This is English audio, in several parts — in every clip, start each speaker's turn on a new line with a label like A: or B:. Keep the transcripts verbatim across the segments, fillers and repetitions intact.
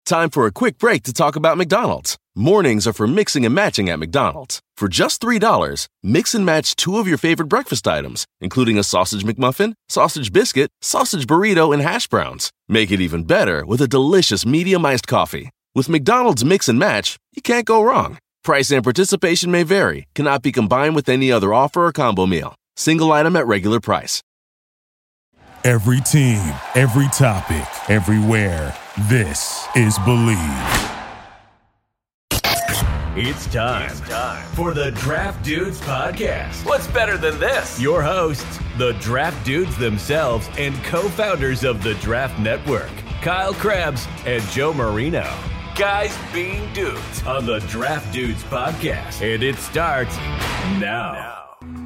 A: Time for a quick break to talk about McDonald's. Mornings are for mixing and matching at McDonald's. For just three dollars, mix and match two of your favorite breakfast items, including a sausage McMuffin, sausage biscuit, sausage burrito, and hash browns. Make it even better with a delicious medium iced coffee. With McDonald's Mix and Match, you can't go wrong. Price and participation may vary, cannot be combined with any other offer or combo meal. Single item at regular price.
B: Every team, every topic, everywhere. This is Believe.
C: It's time. it's time for the Draft Dudes Podcast.
D: What's better than this?
C: Your hosts, the Draft Dudes themselves and co-founders of the Draft Network, Kyle Krebs and Joe Marino.
D: Guys being dudes
C: on the Draft Dudes Podcast. And it starts now. now.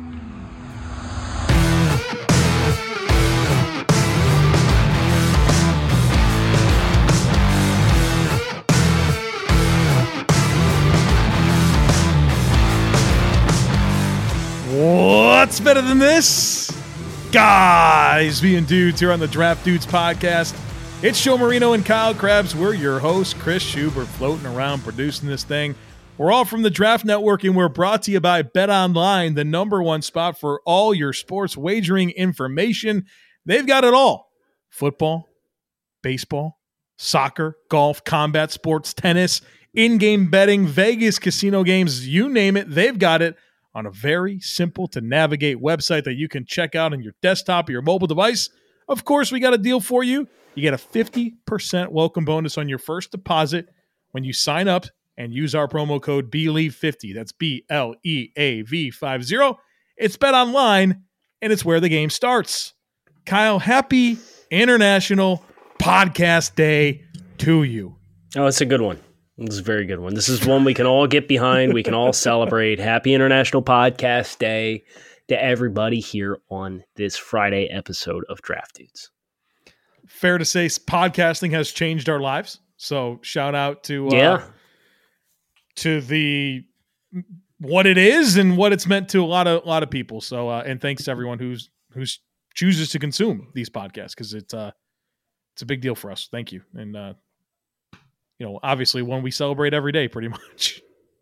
E: What's better than this? Guys being dudes here on the Draft Dudes Podcast. It's Joe Marino and Kyle Krebs. We're your hosts, Chris Schubert, floating around producing this thing. We're all from the Draft Network, and we're brought to you by BetOnline, the number one spot for all your sports wagering information. They've got it all. Football, baseball, soccer, golf, combat sports, tennis, in-game betting, Vegas, casino games, you name it, they've got it on a very simple-to-navigate website that you can check out on your desktop or your mobile device. Of course, we got a deal for you. You get a fifty percent welcome bonus on your first deposit when you sign up and use our promo code B L E A V E fifty. That's B L E A V fifty. It's BetOnline, and it's where the game starts. Kyle, happy International Podcast Day to you.
F: Oh, it's a good one. This is a very good one. This is one we can all get behind. We can all celebrate. Happy International Podcast Day to everybody here on this Friday episode of Draft Dudes.
E: Fair to say podcasting has changed our lives. So shout out to, uh,
F: yeah.
E: to the what it is and what it's meant to a lot of a lot of people. So uh, and thanks to everyone who's who's chooses to consume these podcasts because it's uh it's a big deal for us. Thank you. And uh you know, obviously one we celebrate every day pretty much.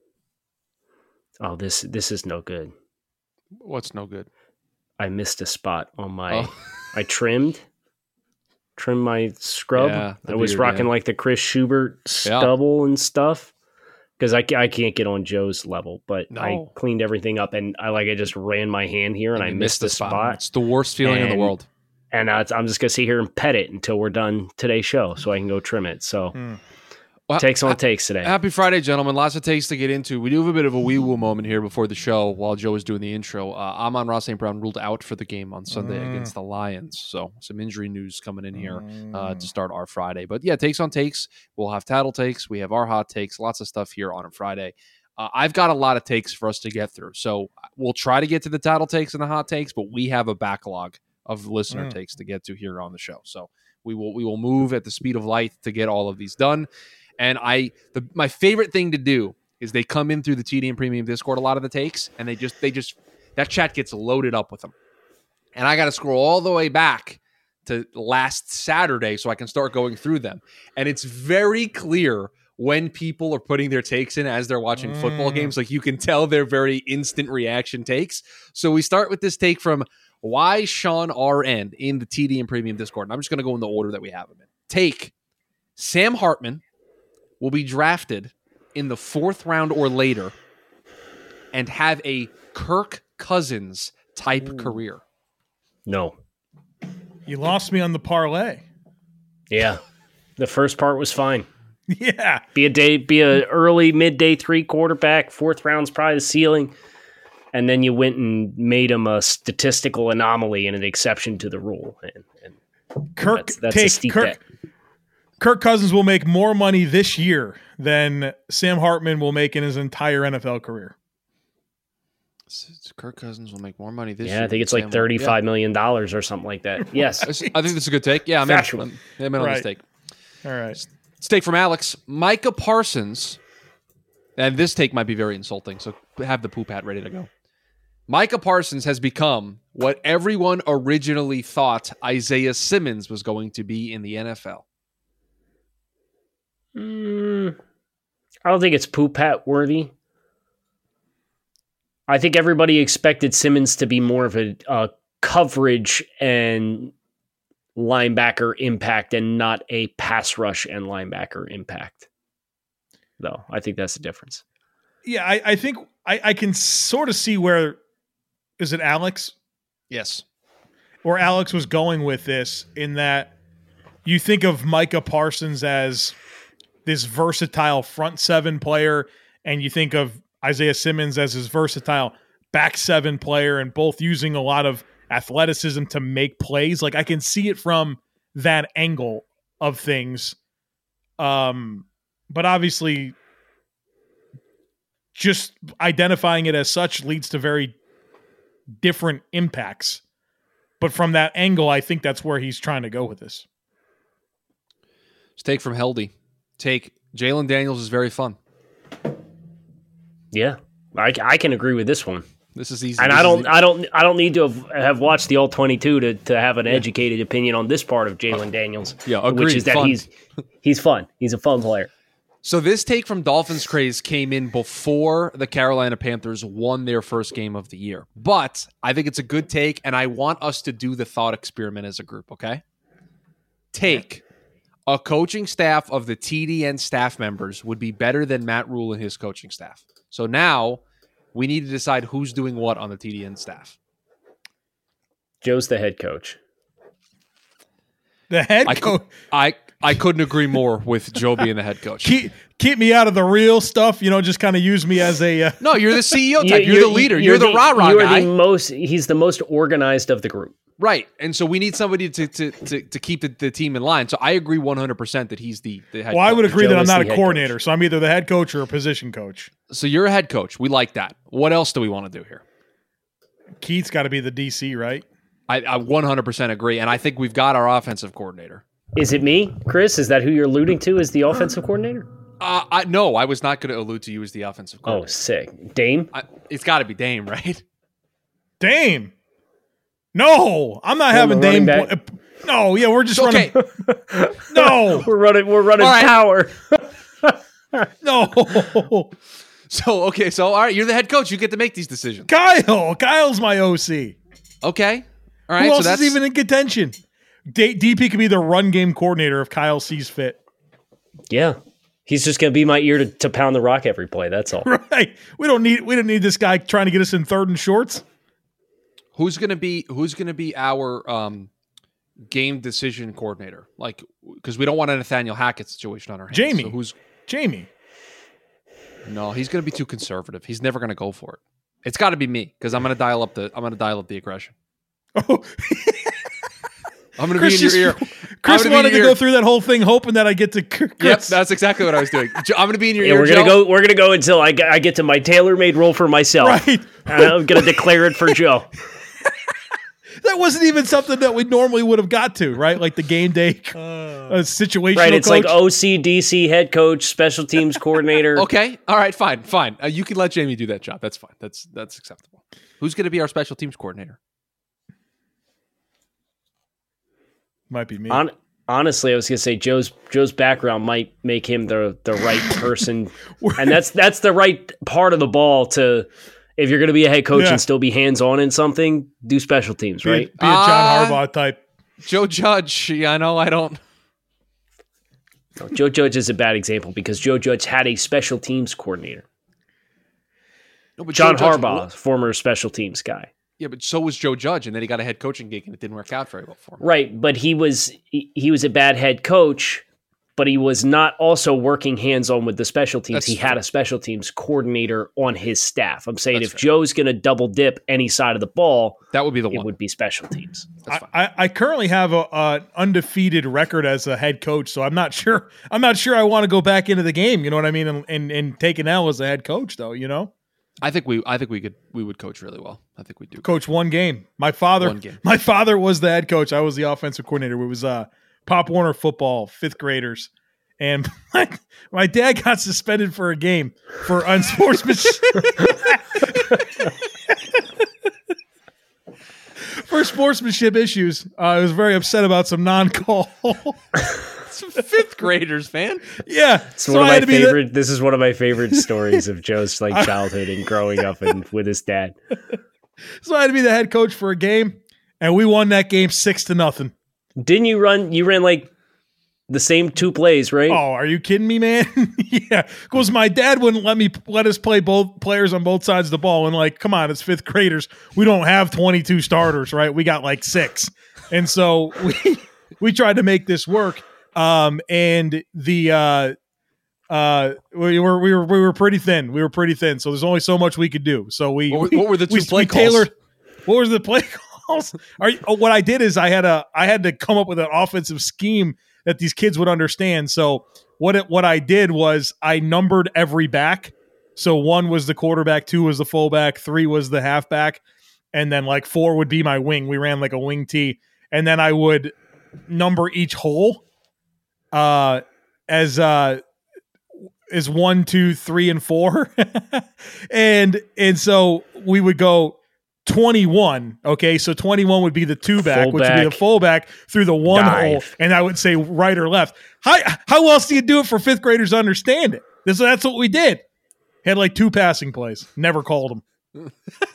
F: Oh, this this is no good.
G: What's no good?
F: I missed a spot on my
G: oh.
F: I trimmed trimmed my scrub.
G: Yeah,
F: I was
G: beard,
F: rocking
G: yeah.
F: like the Chris Schubert stubble yeah. and stuff. Because I, I can't get on Joe's level, but
G: no.
F: I cleaned everything up and I like I just ran my hand here and, and I missed the spot. spot.
G: It's the worst feeling
F: and,
G: in the world.
F: And uh, I'm just gonna sit here and pet it until we're done today's show, so I can go trim it. So
G: hmm. well,
F: takes on
G: ha-
F: takes today.
G: Happy Friday, gentlemen! Lots of takes to get into. We do have a bit of a wee woo moment here before the show while Joe is doing the intro. Uh, Amon-Ra Saint Brown ruled out for the game on Sunday mm. against the Lions, so some injury news coming in here uh, to start our Friday. But yeah, takes on takes. We'll have tattle takes. We have our hot takes. Lots of stuff here on a Friday. Uh, I've got a lot of takes for us to get through, so we'll try to get to the tattle takes and the hot takes, but we have a backlog of listener mm. takes to get to here on the show. So we will we will move at the speed of light to get all of these done. And I, the, my favorite thing to do is they come in through the T D and Premium Discord, a lot of the takes, and they just, they just, that chat gets loaded up with them. And I got to scroll all the way back to last Saturday so I can start going through them. And it's very clear when people are putting their takes in as they're watching mm. football games. Like you can tell they're very instant reaction takes. So we start with this take from Why Sean R N in the T D and Premium Discord. And I'm just going to go in the order that we have them in. Take Sam Hartman will be drafted in the fourth round or later and have a Kirk Cousins type Ooh. career.
F: No.
E: You lost me on the parlay.
F: Yeah. The first part was fine.
E: Yeah.
F: Be a day, be a early midday three quarterback. Fourth round's probably the ceiling. And then you went and made him a statistical anomaly and an exception to the rule. And, and
E: Kirk,
F: that's, that's
E: take,
F: a steep
E: Kirk,
F: bet.
E: Kirk Cousins will make more money this year than Sam Hartman will make in his entire N F L career.
G: Kirk Cousins will make more money this
F: yeah,
G: year.
F: Yeah, I think it's like thirty-five yeah. million dollars or something like that. Yes.
G: I think that's a good take. Yeah, I'm in, I'm, I'm in on
E: right.
G: this take.
E: All right.
G: Let's take from Alex. Micah Parsons, and this take might be very insulting, so have the poop hat ready to go. Micah Parsons has become what everyone originally thought Isaiah Simmons was going to be in the N F L.
F: Mm, I don't think it's poop hat worthy. I think everybody expected Simmons to be more of a, a coverage and linebacker impact and not a pass rush and linebacker impact. Though, I think that's the difference.
E: Yeah, I, I think I, I can sort of see where, is it Alex?
G: Yes.
E: Where Alex was going with this, in that you think of Micah Parsons as this versatile front seven player, and you think of Isaiah Simmons as his versatile back seven player, and both using a lot of athleticism to make plays. Like, I can see it from that angle of things. Um, but obviously just identifying it as such leads to very different impacts. But from that angle, I think that's where he's trying to go with this.
G: Let's take from Heldy. Take Jalen Daniels is very fun.
F: Yeah, I, I can agree with this one.
G: This is easy.
F: And
G: this
F: I don't,
G: is
F: I don't, I don't need to have, have watched the all twenty-two to, to have an yeah. educated opinion on this part of Jalen Daniels.
G: Yeah, agreed.
F: Which is that
G: fun.
F: he's he's fun. He's a fun player.
G: So this take from Dolphins Craze came in before the Carolina Panthers won their first game of the year. But I think it's a good take, and I want us to do the thought experiment as a group, okay? Take a coaching staff of the T D N staff members would be better than Matt Rule and his coaching staff. So now we need to decide who's doing what on the T D N staff.
F: Joe's the head coach.
E: The head
G: I
E: coach.
G: Could, I I couldn't agree more with Joe being the head coach.
E: Keep keep me out of the real stuff. You know, just kind of use me as a. Uh...
G: No, you're the C E O type. You're,
F: you're
G: the leader.
F: You're,
G: you're the, the rah rah guy.
F: The most. He's the most organized of the group.
G: Right, and so we need somebody to to to, to keep the, the team in line. So I agree one hundred percent that he's the, the head
E: well,
G: coach.
E: I would agree
F: Joe
E: that I'm not a
F: coordinator,
E: coordinator, so I'm either the head coach or a position coach.
G: So you're a head coach. We like that. What else do we want to do here?
E: Keith's got to be the D C, right?
G: I, I one hundred percent agree, and I think we've got our offensive coordinator.
F: Is it me, Chris? Is that who you're alluding to as the offensive coordinator?
G: Uh, I, no, I was not going to allude to you as the offensive coordinator.
F: Oh, sick. Dame?
G: I, it's got to be Dame, right?
E: Dame. No, I'm not having Dame. Play. No, yeah, we're just
G: okay.
E: running. No,
F: we're running. We're running
G: right.
F: power.
E: No.
G: So okay, so all right, you're the head coach. You get to make these decisions.
E: Kyle, Kyle's my O C.
G: Okay, all right.
E: Who else
G: so that's...
E: is even in contention? D- DP could be the run game coordinator if Kyle sees fit.
F: Yeah, he's just gonna be my ear to, to pound the rock every play. That's all.
E: Right. We don't need. We don't need this guy trying to get us in third and shorts.
G: Who's gonna be Who's gonna be our um, game decision coordinator? Like, because we don't want a Nathaniel Hackett situation on our hands.
E: Jamie.
G: So who's
E: Jamie?
G: No, he's gonna be too conservative. He's never gonna go for it. It's got to be me because I'm gonna dial up the. I'm gonna dial up the aggression.
E: Oh.
G: I'm gonna
E: Chris
G: be in your
E: just,
G: ear.
E: Chris wanted to ear. go through that whole thing, hoping that I get to. Chris.
G: Yep, that's exactly what I was doing. I'm gonna be in your
F: yeah,
G: ear.
F: We're gonna
G: Joe.
F: go. We're gonna go until I get, I get to my tailor-made role for myself.
E: Right.
F: And I'm gonna declare it for Joe.
E: That wasn't even something that we normally would have got to, right? Like the game day uh, situational
F: Right, it's
E: coach.
F: like O C, D C, head coach, special teams coordinator.
G: Okay, all right, fine, fine. Uh, you can let Jamie do that job. That's fine. That's that's acceptable. Who's going to be our special teams coordinator?
E: Might be me.
F: On, honestly, I was going to say Joe's Joe's background might make him the the right person, and that's that's the right part of the ball to. If you're going to be a head coach
E: yeah.
F: and still be hands-on in something, do special teams,
E: be,
F: right?
E: Be a John
G: uh,
E: Harbaugh type.
G: Joe Judge. I know I don't.
F: No, Joe Judge is a bad example because Joe Judge had a special teams coordinator.
G: No, but
F: John
G: Joe Judge,
F: Harbaugh, former special teams guy.
G: Yeah, but so was Joe Judge, and then he got a head coaching gig, and it didn't work out very well for him.
F: Right, but he was he, he was a bad head coach, but he was not also working hands-on with the special teams.
G: That's
F: he
G: fair.
F: had a special teams coordinator on his staff. I'm saying
G: That's
F: if
G: fair.
F: Joe's going to double dip any side of the ball,
G: That would be the
F: it
G: one.
F: would be special teams.
E: I, I, I currently have a, a undefeated record as a head coach, so I'm not sure. I'm not sure I want to go back into the game. You know what I mean? And and, and take an L as a head coach, though. You know,
G: I think we. I think we could. We would coach really well. I think we do.
E: coach one game. My father.
G: One game.
E: My father was the head coach. I was the offensive coordinator. It was uh, Pop Warner football, fifth graders. And my, my dad got suspended for a game for unsportsmanship. for sportsmanship issues. Uh, I was very upset about some non-call.
G: Fifth graders, man.
E: Yeah.
F: It's
E: so
F: one of
E: I
F: my
E: had to be the-
F: favorite. This is one of my favorite stories of Joe's like childhood and growing up and with his dad.
E: So I had to be the head coach for a game, and we won that game six to nothing.
F: Didn't you run? You ran like the same two plays, right?
E: Oh, are you kidding me, man? Yeah, because my dad wouldn't let me let us play both players on both sides of the ball. And like, come on, it's fifth graders. We don't have twenty-two starters, right? We got like six, and so we we tried to make this work. Um, and the uh, uh, we were we were we were pretty thin. We were pretty thin. So there's only so much we could do. So we
G: What,
E: we,
G: what were the two
E: we,
G: play
E: we
G: calls?
E: tailored. What was the play calls? Are you, oh, what I did is I had a I had to come up with an offensive scheme that these kids would understand. So what it, what I did was I numbered every back. So one was the quarterback, two was the fullback, three was the halfback, and then like four would be my wing. We ran like a wing tee, and then I would number each hole uh, as uh, as one, two, three, and four, and and so we would go twenty-one. Okay, so twenty-one would be the two back, which would be the fullback through the one
F: Dive.
E: hole, and I would say right or left. How how else do you do it for fifth graders to understand it? This that's what we did. Had like two passing plays. Never called them.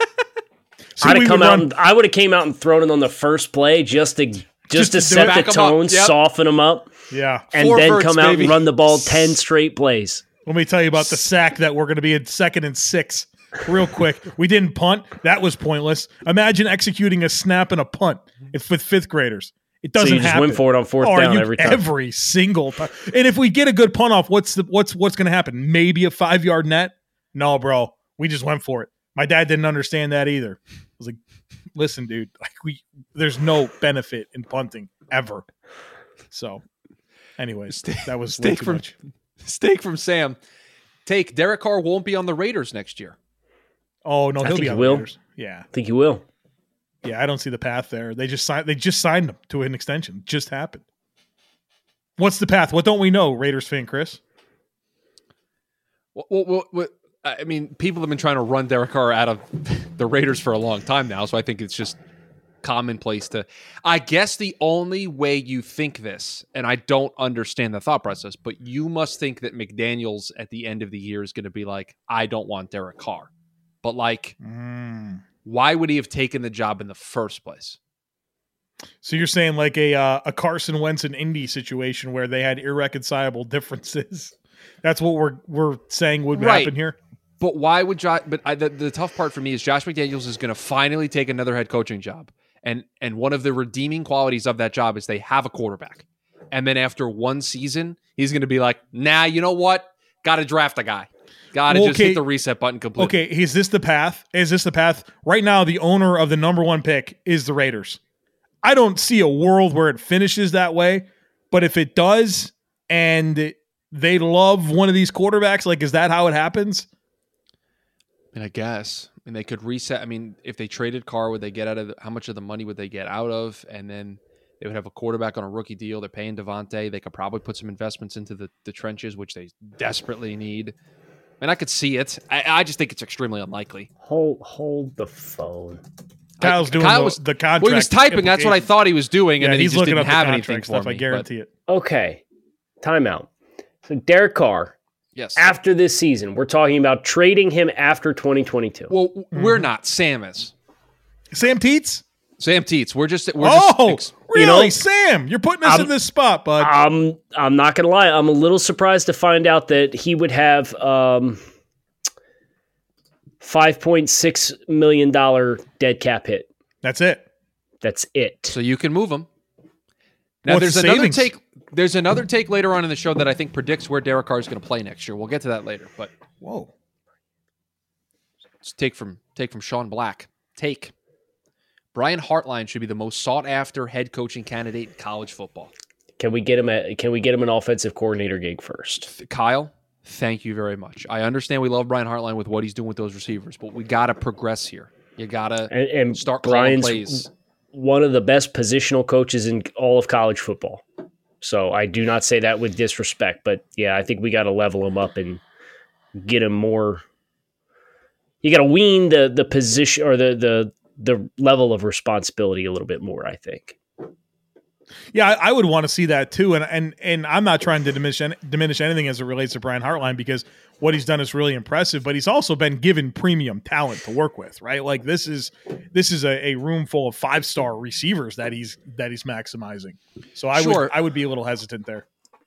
E: So
F: I'd
E: we
F: have come
E: would
F: out.
E: run-
F: And, I would have came out and thrown it on the first play just to just,
E: Just
F: to
E: to do
F: set
E: it.
F: the
G: Back 'em up.
F: tone,
G: Yep.
F: soften them up,
E: yeah.
F: and
G: Four
F: then
G: verts,
F: come out
G: baby.
F: and run the ball ten straight plays.
E: Let me tell you about the sack that we're going to be in second and six. Real quick, we didn't punt. That was pointless. Imagine executing a snap and a punt if with fifth graders. It doesn't
F: So you just
E: happen.
F: went for it on fourth
E: Oh, are
F: down
E: you-
F: every time.
E: Every single time. And if we get a good punt off, what's the what's what's going to happen? Maybe a five yard net? No, bro. We just went for it. My dad didn't understand that either. I was like, "Listen, dude. Like we, there's no benefit in punting ever." So, anyways,
G: Steak-
E: that was way
G: steak
E: too
G: from
E: much.
G: steak from Sam. Take Derek Carr won't be on the Raiders next year.
E: Oh no,
F: I
E: he'll
F: think
E: be
F: he
E: on
F: will.
E: the Raiders. Yeah.
F: I think you will.
E: Yeah, I don't see the path there. They just signed. They just signed him to an extension. Just happened. What's the path? What don't we know, Raiders fan Chris?
G: What, what, what, what, I mean, people have been trying to run Derek Carr out of the Raiders for a long time now, so I think it's just commonplace to. I guess the only way you think this, and I don't understand the thought process, but you must think that McDaniels at the end of the year is going to be like, I don't want Derek Carr. But like,
E: Mm.
G: why would he have taken the job in the first place?
E: So you're saying like a uh, a Carson Wentz and Indy situation where they had irreconcilable differences. That's what we're we're saying would
G: Right.
E: happen here.
G: But why would Josh? But I, the, the tough part for me is Josh McDaniels is going to finally take another head coaching job, and and one of the redeeming qualities of that job is they have a quarterback. And then after one season, he's going to be like, "Nah, you know what? Got to draft a guy. Got to
E: Well,
G: just
E: okay.
G: hit the reset button completely."
E: Okay, is this the path? Is this the path? Right now, the owner of the number one pick is the Raiders. I don't see a world where it finishes that way, but if it does, and they love one of these quarterbacks, like is that how it happens?
G: I mean, I guess. I mean, they could reset. I mean, if they traded Carr, would they get out of the, how much of the money would they get out of? And then they would have a quarterback on a rookie deal. They're paying Devontae. They could probably put some investments into the, the trenches, which they desperately need. And I could see it. I, I just think it's extremely unlikely.
F: Hold hold the phone.
E: Kyle's
G: I-
E: doing
G: Kyle
E: the,
G: was-
E: the contract.
G: Well, he was typing. That's what I
E: implications.
G: thought he was doing, and
E: Yeah,
G: then he
E: he's
G: just
E: looking
G: didn't
E: up
G: have
E: the
G: anything
E: contract
G: for
E: stuff.
G: me.
E: I guarantee it.
F: Okay, timeout. So Derek Carr,
G: But, yes.
F: after this season, we're talking about trading him after twenty twenty-two.
G: Well, we're not. Sam is.
E: Sam Teets?
G: Sam Teets. We're just. We're
E: Oh,
G: just.
E: really,
F: You know,
E: Sam? You're putting us
F: I'm-
E: in this spot, bud.
F: I'm I'm not gonna lie. I'm a little surprised to find out that he would have um, five point six million dollar dead cap hit.
E: That's it.
F: That's it.
G: So you can move him. Now
E: What's
G: there's
E: the
G: another
E: savings?
G: take. There's another take later on in the show that I think predicts where Derek Carr is going to play next year. We'll get to that later, but
E: Whoa.
G: it's take from take from Sean Black. Take Brian Hartline should be the most sought after head coaching candidate in college football.
F: Can we get him a Can we get him an offensive coordinator gig first?
G: Kyle, thank you very much. I understand we love Brian Hartline with what he's doing with those receivers, but we got to progress here. You got to
F: And, and
G: start calling
F: Brian's
G: plays.
F: one of the best positional coaches in all of college football. So I do not say that with disrespect, but yeah, I think we got to level him up and get him more. You got to wean the the position or the the the level of responsibility a little bit more, I think.
E: Yeah, I, I would want to see that too, and and and I'm not trying to diminish any, diminish anything as it relates to Brian Hartline, because what he's done is really impressive. But he's also been given premium talent to work with, right? Like this is this is a, a room full of five star receivers that he's that he's maximizing. So I
G: Sure.
E: would I would be a little hesitant there.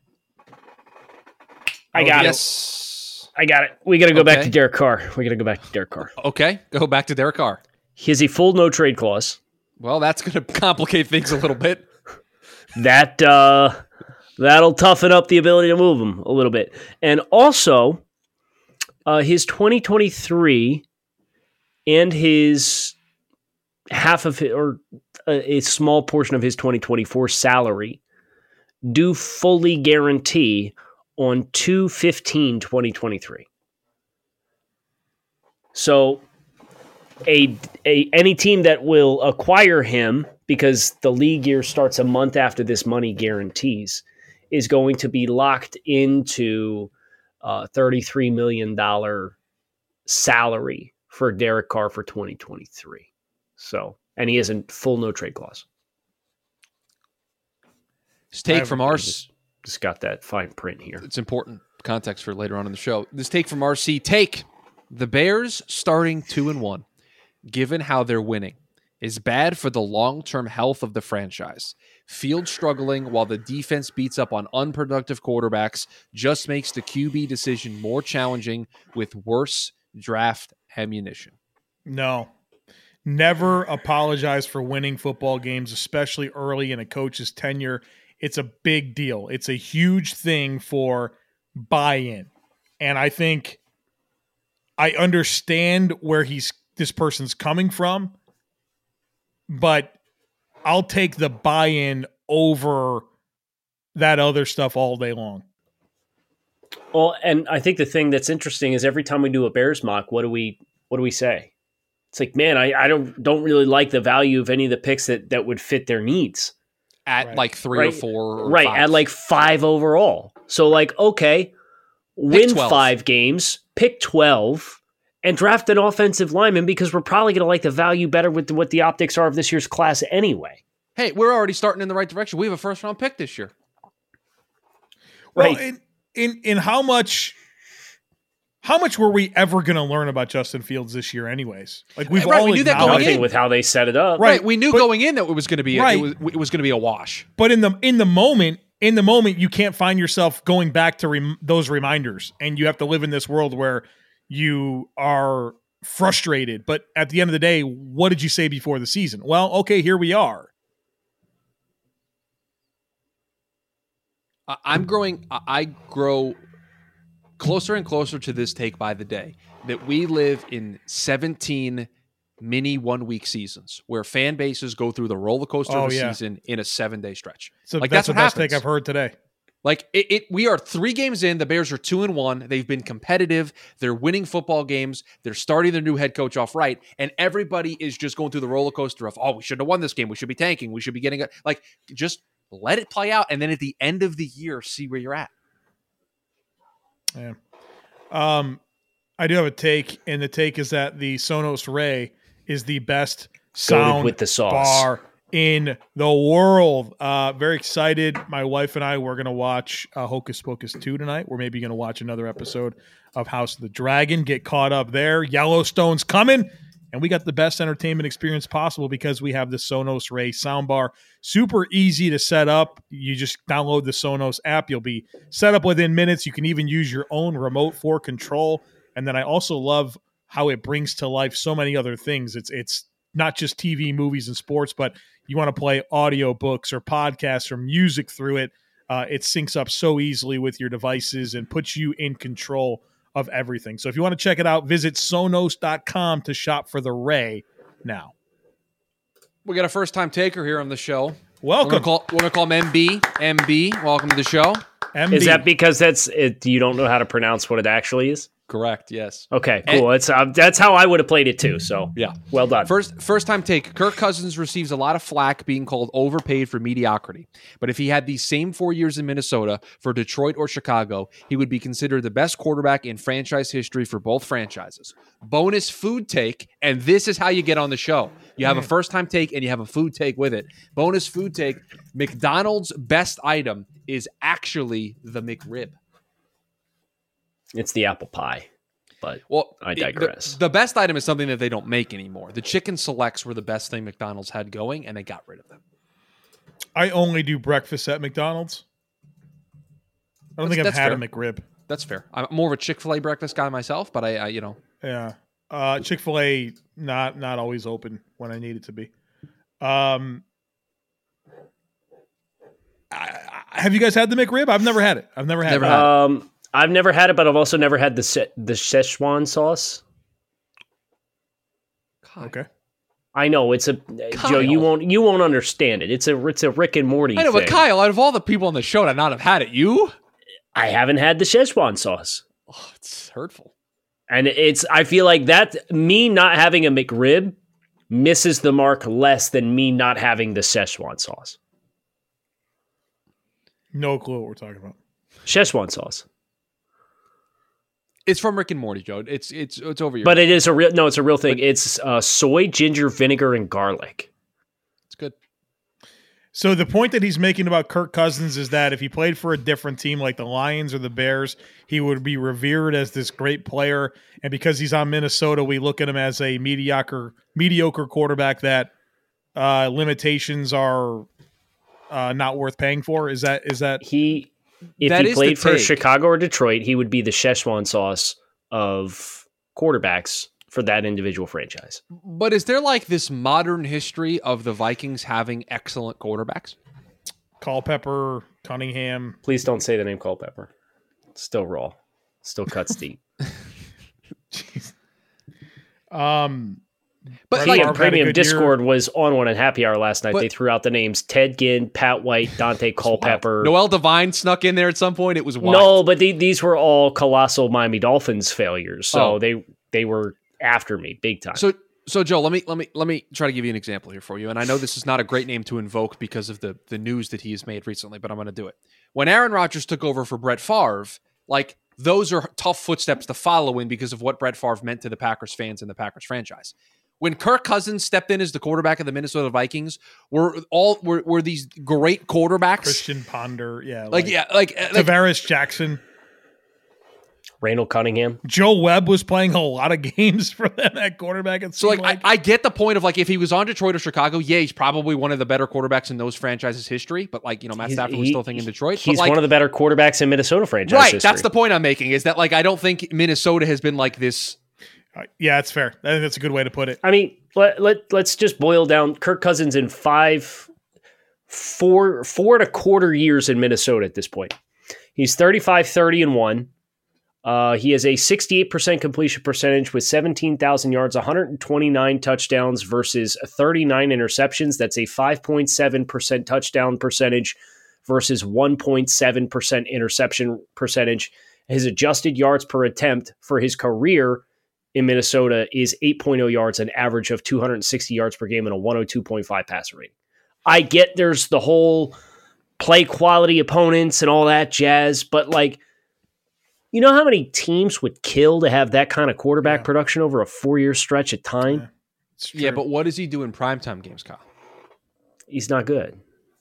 F: I got
G: yes.
F: it. I got it. We got to go back
G: Okay.
F: to Derek Carr. We got to go back to Derek Carr.
G: Okay, go back to Derek Carr.
F: He has a full no trade clause.
G: Well, that's going to complicate things a little bit.
F: That uh, that'll toughen up the ability to move him a little bit. And also, uh, his twenty twenty-three and his half of it, or a, a small portion of his twenty twenty-four salary do fully guarantee on two fifteen twenty twenty-three. So a, a any team that will acquire him, because the league year starts a month after this money guarantees, is going to be locked into a thirty-three million dollars salary for Derek Carr for twenty twenty-three. So, and he has a full no trade clause.
G: This take from our
F: Just, just got that fine print here.
G: it's important context for later on in the show. This take from R C. Take the Bears starting two and one, given how they're winning, is bad for the long-term health of the franchise. Field struggling while the defense beats up on unproductive quarterbacks just makes the Q B decision more challenging with worse draft ammunition.
E: No. Never apologize for winning football games, especially early in a coach's tenure. It's a big deal. It's a huge thing for buy-in. And I think I understand where he's this person's coming from, but I'll take the buy-in over that other stuff all day long.
F: Well, and I think the thing that's interesting is every time we do a Bears mock, what do we what do we say? It's like, man, I, I don't don't really like the value of any of the picks that, that would fit their needs.
G: At
E: Right.
G: like three
F: Right.
G: or four. Or
F: Right,
G: five.
F: at like five overall. So like, okay, win
G: twelve.
F: five games, pick twelve, and draft an offensive lineman, because we're probably going to like the value better with what the optics are of this year's class anyway.
G: Hey, we're already starting in the right direction. We have a first round pick this year.
E: Well,
F: Right.
E: in, in in how much how much were we ever going to learn about Justin Fields this year anyways? Like we've
G: Right,
E: all
G: we knew that going
E: acknowledged-
F: Nothing
G: in.
F: with how they set it up.
E: Right.
G: Right. We knew
E: but-
G: going in that it was going to be
E: Right.
G: it was, it was going to be a wash.
E: But in the in the moment, in the moment, you can't find yourself going back to rem- those reminders, and you have to live in this world where you are frustrated. But at the end of the day, what did you say before the season? Well, okay, here we are.
G: I- I'm growing. I I grow closer and closer to this take by the day that we live in seventeen mini one week seasons where fan bases go through the roller coaster
E: Oh,
G: of a
E: yeah.
G: season in a seven day stretch.
E: So
G: Like,
E: that's,
G: that's
E: the
G: what
E: best
G: happens.
E: take I've heard today.
G: Like it, it, we are three games in. The Bears are two and one. They've been competitive. They're winning football games. They're starting their new head coach off right, and everybody is just going through the roller coaster of, oh, we should have won this game. We should be tanking. We should be getting a, like just let it play out, and then at the end of the year, see where you're at.
E: Yeah. Um, I do have a take, and the take is that the Sonos Ray is the best sound
F: with the sauce.
E: bar in the world. Uh, very excited. My wife and I, we're going to watch uh, Hocus Pocus two tonight. We're maybe going to watch another episode of House of the Dragon, get caught up there. Yellowstone's coming, and we got the best entertainment experience possible because we have the Sonos Ray soundbar. Super easy to set up. You just download the Sonos app. You'll be set up within minutes. You can even use your own remote for control. And then I also love how it brings to life so many other things. It's it's not just T V, movies, and sports, but you want to play audio books or podcasts or music through it. Uh, it syncs up so easily with your devices and puts you in control of everything. So if you want to check it out, visit sonos dot com to shop for the Ray now.
G: We got a first time taker here on the show.
E: Welcome.
G: We're gonna call, we're gonna call him M B. M B, welcome to the show.
E: M B.
F: Is that because that's it, you don't know how to pronounce what it actually is?
G: Correct. Yes.
F: Okay, cool. It's uh, that's how I would have played it too. So
G: Yeah.
F: well done.
G: First, first time take. Kirk Cousins receives a lot of flack being called overpaid for mediocrity. But if he had these same four years in Minnesota for Detroit or Chicago, he would be considered the best quarterback in franchise history for both franchises. Bonus food take, and this is how you get on the show. You have a first time take and you have a food take with it. Bonus food take. McDonald's best item is actually the McRib.
F: It's the apple pie, but
G: Well,
F: I
G: it-
F: digress.
G: The, the best item is something that they don't make anymore. The chicken selects were the best thing McDonald's had going, and they got rid of them.
E: I only do breakfast at McDonald's. I don't
G: That's-
E: think I've
G: that's
E: had
G: fair.
E: a McRib.
G: That's fair. I'm more of a Chick-fil-A breakfast guy myself, but I, I you know,
E: Yeah. Uh, Chick-fil-A, not not always open when I need it to be. Um, I, I, have you guys had the McRib? I've never had it. I've never had
G: Never
E: it.
G: had
F: Um, I've never had it, but I've also never had the se- the Szechuan sauce.
E: Okay.
F: I know it's a Joe. You won't you won't understand it. It's a it's a Rick and Morty.
G: I know, but
F: thing.
G: Kyle, out of all the people on the show to not have had it, you,
F: I haven't had the Szechuan sauce,
G: oh, it's hurtful.
F: and it's I feel like that me not having a McRib misses the mark less than me not having the Szechuan sauce.
E: No clue what we're talking about.
F: Szechuan sauce,
G: It's from Rick and Morty, Joe. It's it's it's over your.
F: but it is a real no. It's a real thing. It's uh, soy, ginger, vinegar, and garlic.
G: it's good.
E: So the point that he's making about Kirk Cousins is that if he played for a different team like the Lions or the Bears, he would be revered as this great player. And because he's on Minnesota, we look at him as a mediocre mediocre quarterback that uh, limitations are uh, not worth paying for. Is that is that
F: He if
G: That
F: he
G: is
F: played
G: the
F: for
G: take.
F: Chicago or Detroit, he would be the Szechuan sauce of quarterbacks for that individual franchise.
G: But is there like this modern history of the Vikings having excellent quarterbacks?
E: Culpepper, Cunningham?
F: Please don't say the name Culpepper. It's still raw. Still cuts deep.
E: Um,
G: But
E: Brett
G: like,
E: Favre
F: Premium,
E: had a
F: Premium
E: good year.
F: Discord was on one at Happy Hour last night.
G: But-
F: they threw out the names Ted Ginn, Pat White, Dante Culpepper.
G: Noel Devine snuck in there at some point. It was wild.
F: No, but they, these were all colossal Miami Dolphins failures. So
G: Oh.
F: they they were after me big time.
G: So so Joe, let me let me let me try to give you an example here for you. And I know this is not a great name to invoke because of the the news that he has made recently, but I'm going to do it. When Aaron Rodgers took over for Brett Favre, like those are tough footsteps to follow in because of what Brett Favre meant to the Packers fans and the Packers franchise. When Kirk Cousins stepped in as the quarterback of the Minnesota Vikings, were all were, were these great quarterbacks?
E: Christian Ponder, yeah,
G: like, yeah, like, uh, like
E: Tavares Jackson.
F: Randall Cunningham.
E: Joe Webb was playing a lot of games for them at quarterback. It
G: so like,
E: seemed like
G: I, I get the point of like if he was on Detroit or Chicago, yeah, he's probably one of the better quarterbacks in those franchises' history. But like you know, Matt
F: He's-
G: Stafford was
F: he-
G: still thinking Detroit.
F: He's
G: but like,
F: one of the better quarterbacks in Minnesota franchise
G: right.
F: history.
G: That's the point I'm making. Is that like I don't think Minnesota has been like this.
E: Uh, yeah, it's fair. I think that's a good way to put it.
F: I mean, let, let, let's just boil down Kirk Cousins in five, four, four and a quarter years in Minnesota at this point. He's thirty-five, thirty, and one. Uh, he has a sixty-eight percent completion percentage with seventeen thousand yards, one hundred twenty-nine touchdowns versus thirty-nine interceptions. That's a five point seven percent touchdown percentage versus one point seven percent interception percentage. His adjusted yards per attempt for his career in Minnesota is eight point oh yards, an average of two hundred sixty yards per game and a one oh two point five passer rating. I get there's the whole play quality opponents and all that jazz, but like, you know how many teams would kill to have that kind of quarterback
E: Yeah.
F: production over a four-year stretch of time?
E: Yeah. It's
G: Yeah,
E: true.
G: but what does he do in primetime games, Kyle?
F: He's not good.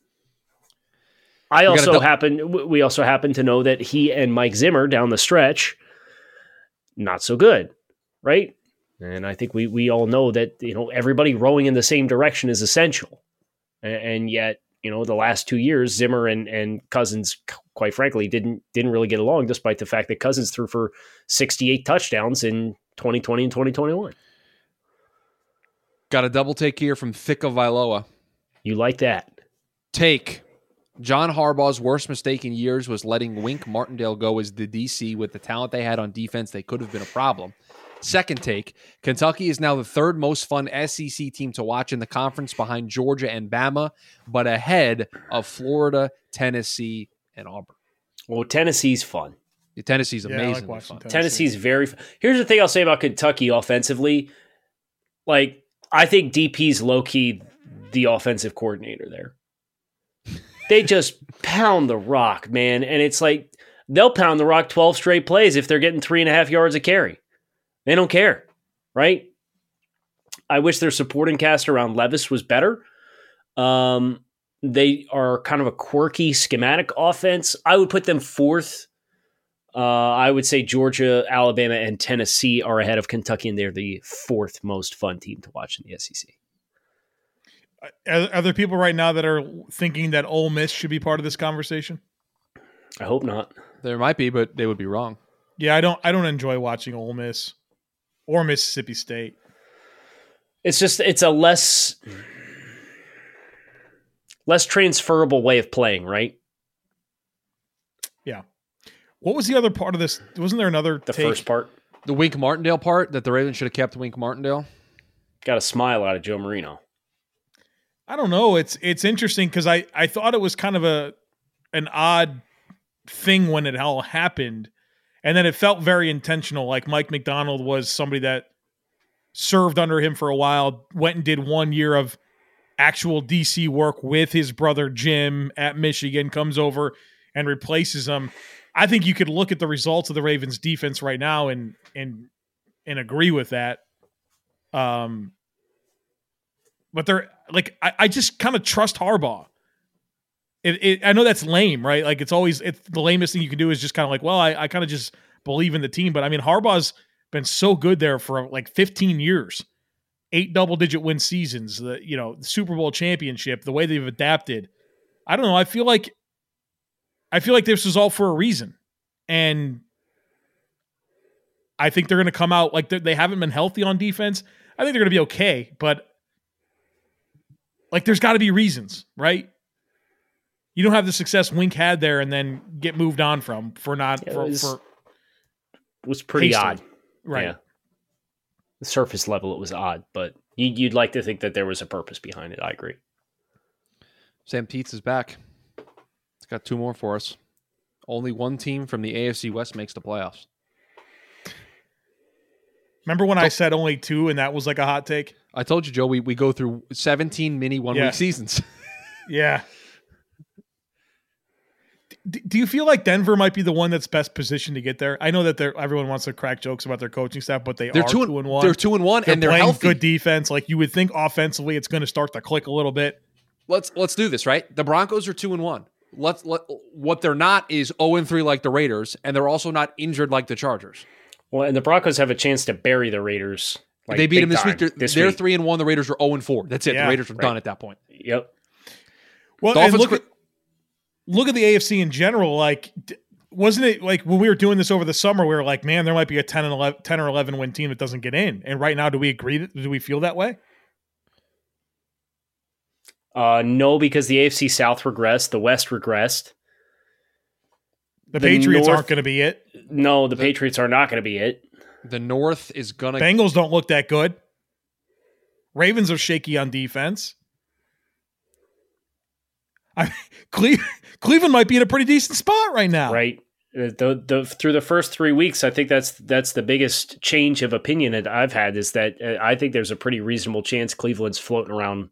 F: I
G: gotta
F: also
G: dou-
F: happen. We also happen to know that he and Mike Zimmer down the stretch, not so good, right? And I think we we all know that you know everybody rowing in the same direction is essential, and, and yet you know the last two years Zimmer and and Cousins, quite frankly, didn't didn't really get along, despite the fact that Cousins threw for sixty-eight touchdowns in twenty twenty and twenty twenty-one.
G: Got a double take here from Thicka Viloa.
F: You like that?
G: Take. John Harbaugh's worst mistake in years was letting Wink Martindale go as the D C. With the talent they had on defense, they could have been a problem. Second take, Kentucky is now the third most fun S E C team to watch in the conference behind Georgia and Bama, but ahead of Florida, Tennessee, and Auburn.
F: Well, Tennessee's fun.
G: Tennessee's
E: Yeah, I like
G: amazing.
E: watching Tennessee.
F: Tennessee's very. Here's the thing I'll say about Kentucky offensively. Like, I think D P's low key the offensive coordinator there. They just pound the rock, man, and it's like they'll pound the rock twelve straight plays if they're getting three and a half yards a carry. They don't care, right? I wish their supporting cast around Levis was better. Um, they are kind of a quirky schematic offense. I would put them fourth. Uh, I would say Georgia, Alabama, and Tennessee are ahead of Kentucky, and they're the fourth most fun team to watch in the S E C.
E: Are, are there people right now that are thinking that Ole Miss should be part of this conversation?
F: I hope not.
G: There might be, but they would be wrong.
E: Yeah, I don't. I don't enjoy watching Ole Miss or Mississippi State.
F: It's just it's a less less transferable way of playing, right?
E: Yeah. What was the other part of this? Wasn't there another
F: The
E: take?
F: first part
G: The Wink Martindale part that the Ravens should have kept Wink Martindale.
F: got a smile out of Joe Marino.
E: I don't know. It's it's interesting because I, I thought it was kind of a an odd thing when it all happened, and then it felt very intentional. Like Mike McDonald was somebody that served under him for a while, went and did one year of actual D C work with his brother Jim at Michigan, comes over and replaces him. I think you could look at the results of the Ravens defense right now and and and agree with that. Um, but they're like, I, I just kind of trust Harbaugh. It, it, I know that's lame, right? Like it's always it's the lamest thing you can do is just kind of like, well, I, I kind of just believe in the team. But I mean, Harbaugh's been so good there for like fifteen years, eight double-digit win seasons, the you know the Super Bowl championship, the way they've adapted. I don't know. I feel like I feel like this was all for a reason, and I think they're going to come out like they haven't been healthy on defense. I think they're going to be okay, but like there's got to be reasons, right? You don't have the success Wink had there and then get moved on from for not
F: Yeah,
E: for,
F: it was,
E: for
F: was pretty
E: hastily.
F: odd.
E: Right.
F: Yeah. The surface level, it was odd, but you, you'd like to think that there was a purpose behind it. I agree.
G: Sam Teets is back. He's got two more for us. Only one team from the A F C West makes the playoffs.
E: Remember when I said only two and that was like a hot take?
G: I told you, Joe, we, we go through seventeen mini one-week
E: Yeah.
G: seasons.
E: Yeah. D- do you feel like Denver might be the one that's best positioned to get there? I know that they're, everyone wants to crack jokes about their coaching staff, but they
G: They're
E: are
G: two,
E: two, and one.
G: They're two and one,
E: They're
G: and they're
E: playing
G: healthy.
E: good defense. Like you would think offensively, it's going to start to click a little bit.
G: Let's let's do this, right? The Broncos are two and one. Let's let what they're not is zero and three like the Raiders, and they're also not injured like the Chargers.
F: Well, and the Broncos have a chance to bury the Raiders. Like,
G: they beat
F: big
G: them this
F: time
G: week. They're,
F: this
G: they're
F: week.
G: three and one. The Raiders are zero and four. That's it.
E: Yeah,
G: the Raiders are
F: right.
G: done at that point.
F: Yep.
E: Well,
G: Dolphins
E: and look,
G: cri-
E: at, look at the A F C in general. Like, d- wasn't it like when we were doing this over the summer, we were like, man, there might be a ten and eleven, ten or eleven win team that doesn't get in. And right now, do we agree? That, do we feel that way?
F: Uh, no, because the A F C South regressed. The West regressed.
E: The,
F: The
E: Patriots
F: North-
E: aren't going to be it.
F: No, the Patriots are not going to be it.
G: The North is gonna.
E: Bengals don't look that good. Ravens are shaky on defense. I, Cle- Cleveland might be in a pretty decent spot right now.
F: Right. The, the through the first three weeks, I think that's that's the biggest change of opinion that I've had is that uh, I think there's a pretty reasonable chance Cleveland's floating around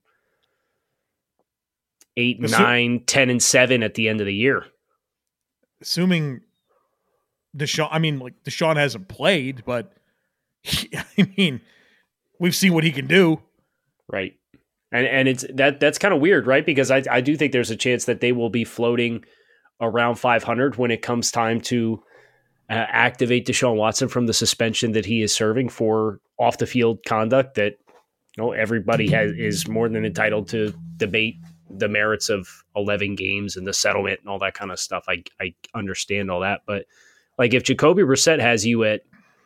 F: eight,
E: Assu-
F: nine, ten, and seven at the end of the year.
E: Assuming Deshaun, I mean, like Deshaun hasn't played, but he, I mean, we've seen what he can do.
F: Right. And and it's that that's kind of weird, right? Because I I do think there's a chance that they will be floating around five hundred when it comes time to uh, activate Deshaun Watson from the suspension that he is serving for off the field conduct that you know everybody has is more than entitled to debate the merits of eleven games and the settlement and all that kind of stuff. I I understand all that, but like if Jacoby Brissett has you at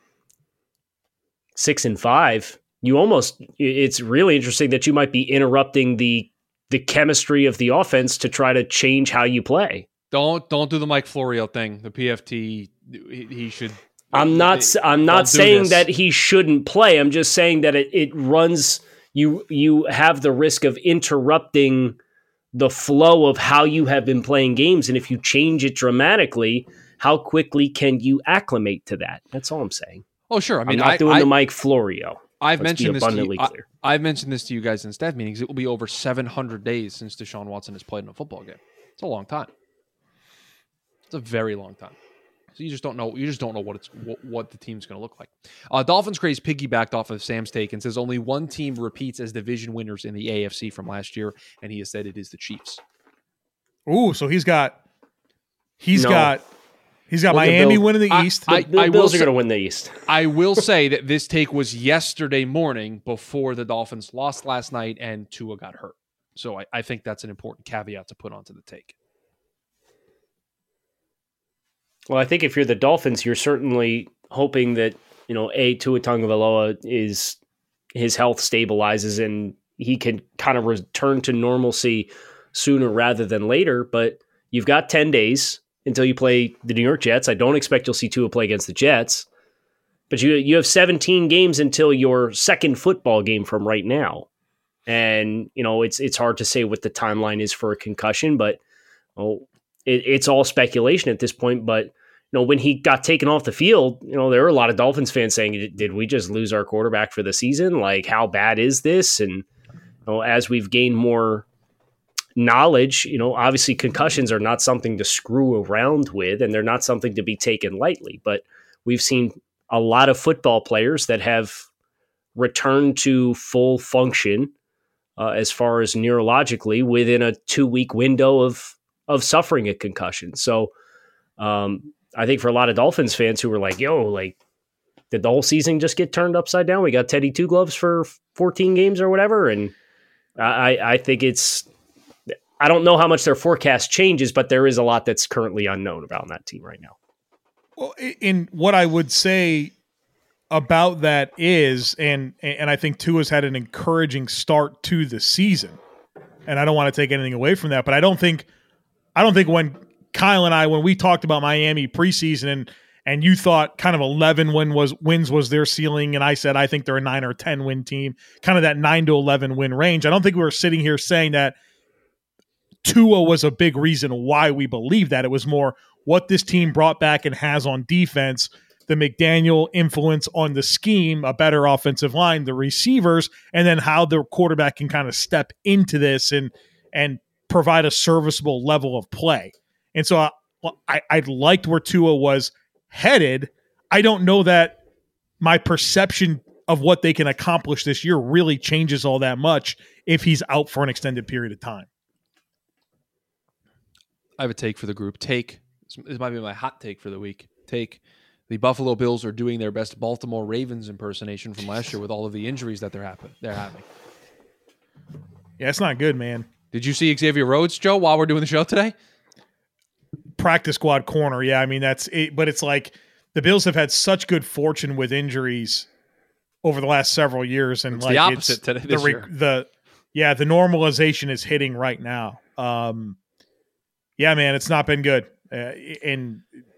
F: six and five, you almost it's really interesting that you might be interrupting the the chemistry of the offense to try to change how you play.
G: Don't don't do the Mike Florio thing. The P F T. He, he should.
F: I'm not
G: they-
F: I'm not
G: don't do
F: saying
G: this.
F: that he shouldn't play. I'm just saying that it, it runs you you have the risk of interrupting the flow of how you have been playing games, and if you change it dramatically, how quickly can you acclimate to that? That's all I'm saying.
G: Oh, sure. I mean,
F: I'm not
G: I,
F: doing
G: I,
F: the Mike Florio.
G: I've
F: Let's
G: mentioned
F: be
G: this to you.
F: abundantly clear.
G: I, I've mentioned this to you guys in staff meetings. It will be over seven hundred days since Deshaun Watson has played in a football game. It's a long time. It's a very long time. So you just don't know. You just don't know what it's what, what the team's going to look like. Uh, Dolphins Craze piggybacked off of Sam's take and says only one team repeats as division winners in the A F C from last year, and he has said it is the Chiefs.
E: Ooh, so he's got he's
F: No.
E: got he's got
F: Well, the
E: Miami
F: Bills-
E: winning the
G: I-
E: East.
G: I-
F: The
G: will
F: Bills are
G: say-
F: going to win the East.
G: I will say that this take was yesterday morning before the Dolphins lost last night and Tua got hurt. So I, I think that's an important caveat to put onto the take.
F: Well, I think if you're the Dolphins, you're certainly hoping that, you know, A, Tua Tagovailoa is his health stabilizes and he can kind of return to normalcy sooner rather than later. But you've got ten days until you play the New York Jets. I don't expect you'll see Tua play against the Jets. But you you have seventeen games until your second football game from right now. And, you know, it's it's hard to say what the timeline is for a concussion, but well, it, it's all speculation at this point. But, you know, when he got taken off the field, you know, there were a lot of Dolphins fans saying, did we just lose our quarterback for the season? Like, how bad is this? And, you know, as we've gained more knowledge, you know, obviously concussions are not something to screw around with, and they're not something to be taken lightly. But we've seen a lot of football players that have returned to full function uh, as far as neurologically within a two-week window of of suffering a concussion. So um, I think for a lot of Dolphins fans who were like, yo, like, did the whole season just get turned upside down? We got Teddy Two Gloves for fourteen games or whatever. And I, I think it's, I don't know how much their forecast changes, but there is a lot that's currently unknown about that team right now.
E: Well, in what I would say about that is, and and I think Tua's had an encouraging start to the season, and I don't want to take anything away from that, but I don't think, I don't think when Kyle and I, when we talked about Miami preseason, and and you thought kind of eleven win was wins was their ceiling, and I said I think they're a nine or ten win team, kind of that nine to eleven win range. I don't think we were sitting here saying that Tua was a big reason why we believe that. It was more what this team brought back and has on defense, the McDaniel influence on the scheme, a better offensive line, the receivers, and then how the quarterback can kind of step into this and and provide a serviceable level of play. And so I, I, I liked where Tua was headed. I don't know that my perception of what they can accomplish this year really changes all that much if he's out for an extended period of time.
G: I have a take for the group. Take, this might be my hot take for the week. Take, the Buffalo Bills are doing their best Baltimore Ravens impersonation from last year with all of the injuries that they're happen they're having.
E: Yeah, it's not good, man.
G: Did you see Xavier Rhodes, Joe, while we're doing the show today?
E: Practice squad corner. Yeah, I mean, that's it. But it's like the Bills have had such good fortune with injuries over the last several years. And
G: It's
E: like
G: the opposite
E: it's,
G: today,
E: the,
G: this
E: re-
G: year.
E: the, yeah, the normalization is hitting right now. Um, yeah, man, it's not been good. Uh, and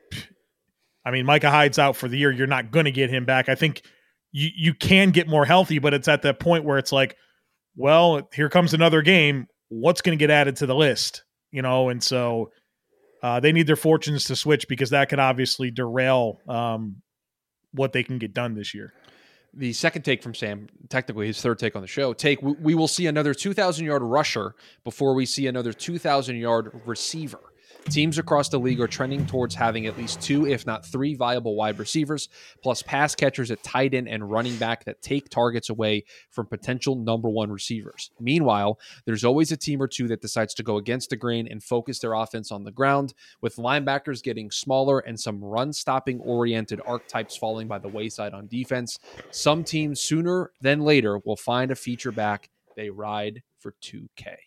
E: I mean, Micah Hyde's out for the year. You're not going to get him back. I think you, you can get more healthy, but it's at that point where it's like, well, here comes another game. What's going to get added to the list? You know, and so uh, they need their fortunes to switch because that could obviously derail um, what they can get done this year.
G: The second take from Sam, technically his third take on the show, take, we, we will see another two thousand yard rusher before we see another two thousand yard receiver. Teams across the league are trending towards having at least two, if not three, viable wide receivers, plus pass catchers at tight end and running back that take targets away from potential number one receivers. Meanwhile, there's always a team or two that decides to go against the grain and focus their offense on the ground, with linebackers getting smaller and some run-stopping oriented archetypes falling by the wayside on defense. Some teams sooner than later will find a feature back they ride for two K.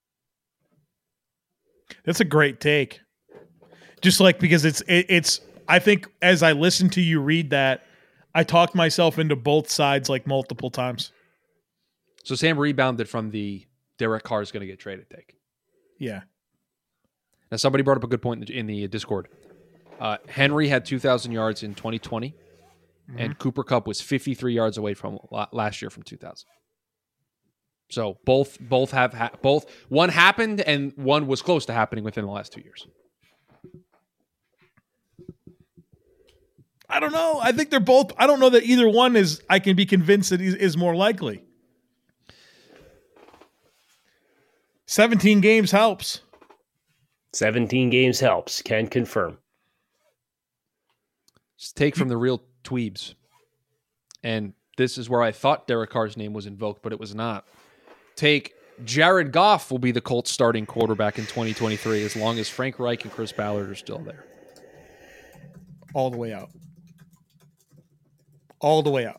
E: That's a great take. Just like, because it's, it, it's, I think as I listened to you read that, I talked myself into both sides like multiple times.
G: So Sam rebounded from the Derek Carr is going to get traded take.
E: Yeah.
G: Now, somebody brought up a good point in the, in the Discord. Uh, Henry had two thousand yards in twenty twenty, mm-hmm. and Cooper Kupp was fifty-three yards away from last year from two thousand. So both both have ha- both one happened and one was close to happening within the last two years.
E: I don't know. I think they're both. I don't know that either one is. I can be convinced that is, is more likely. seventeen games helps.
F: seventeen games helps. Can confirm.
G: Just take from the real tweebs. And this is where I thought Derek Carr's name was invoked, but it was not. Take Jared Goff will be the Colts starting quarterback in twenty twenty-three as long as Frank Reich and Chris Ballard are still there.
E: All the way out. All the way out.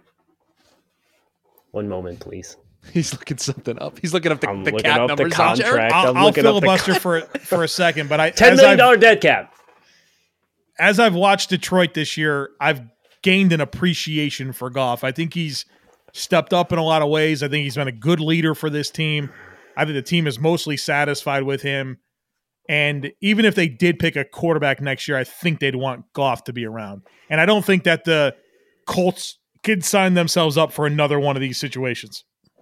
F: One moment, please.
G: He's looking something up. He's looking up the,
F: I'm
G: the
F: looking
G: cap
F: up the
G: numbers on Jared.
F: contract.
E: I'll,
F: I'm
E: I'll
F: looking up the
E: filibuster
F: con-
E: for for a second, but I
F: ten
E: as
F: million
E: I've,
F: dollar dead cap.
E: as I've watched Detroit this year, I've gained an appreciation for Goff. I think he's stepped up in a lot of ways. I think he's been a good leader for this team. I think the team is mostly satisfied with him. And even if they did pick a quarterback next year, I think they'd want Goff to be around. And I don't think that the Colts could sign themselves up for another one of these situations.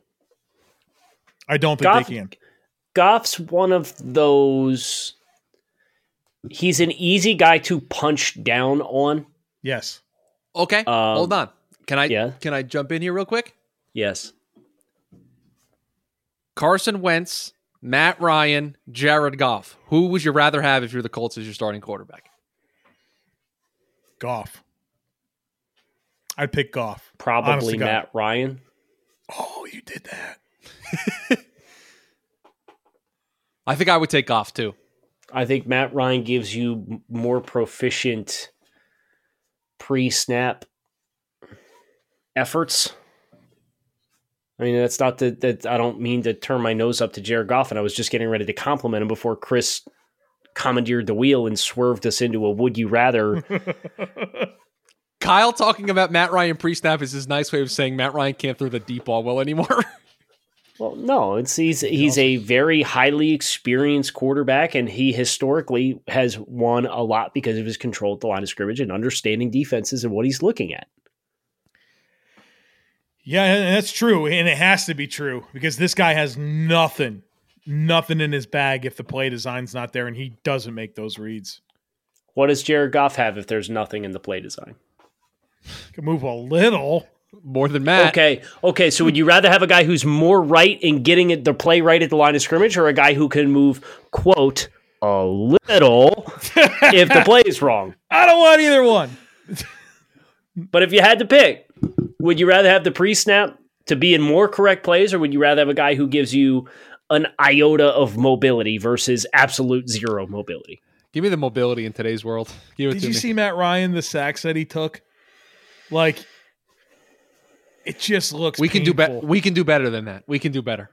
E: I don't think
F: Goff,
E: they can.
F: Goff's one of those. He's an easy guy to punch down on.
E: Yes.
G: Okay,
F: Um,
G: hold on. Can I
F: yeah.
G: can I jump in here real quick?
F: Yes.
G: Carson Wentz, Matt Ryan, Jared Goff. Who would you rather have if you're the Colts as your starting quarterback?
E: Goff. I'd pick Goff.
F: Probably Matt Ryan.
E: Oh, you did that.
G: I think I would take Goff too.
F: I think Matt Ryan gives you more proficient pre-snap efforts. I mean, that's not that that I don't mean to turn my nose up to Jared Goff, and I was just getting ready to compliment him before Chris commandeered the wheel and swerved us into a would you rather.
G: Kyle talking about Matt Ryan pre-snap is his nice way of saying Matt Ryan can't throw the deep ball well anymore.
F: Well, no, it's he's he's a very highly experienced quarterback, and he historically has won a lot because of his control at the line of scrimmage and understanding defenses and what he's looking at.
E: Yeah, and that's true, and it has to be true because this guy has nothing, nothing in his bag if the play design's not there, and he doesn't make those reads.
F: What does Jared Goff have if there's nothing in the play design?
E: Can move a little.
G: More than Matt.
F: Okay, okay. So would you rather have a guy who's more right in getting it, the play right at the line of scrimmage, or a guy who can move, quote, a little if the play is wrong?
E: I don't want either one.
F: But if you had to pick, would you rather have the pre-snap to be in more correct plays, or would you rather have a guy who gives you an iota of mobility versus absolute zero mobility?
G: Give me the mobility in today's world. Give it
E: Did
G: to
E: you
G: me.
E: see Matt Ryan, the sacks that he took? Like, it just looks
G: We can do
E: painful.
G: better. We can do better than that. We can do better.